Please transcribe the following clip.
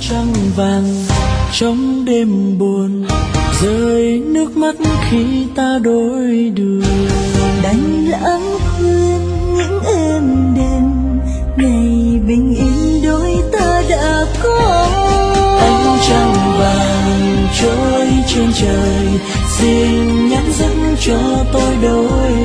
trăng vàng trong đêm buồn, rơi nước mắt khi ta đôi đường. Đành lãng quên những êm đềm ngày bình yên đôi ta đã có. Ánh trăng vàng trôi trên trời, xin nhắn dẫn cho tôi đôi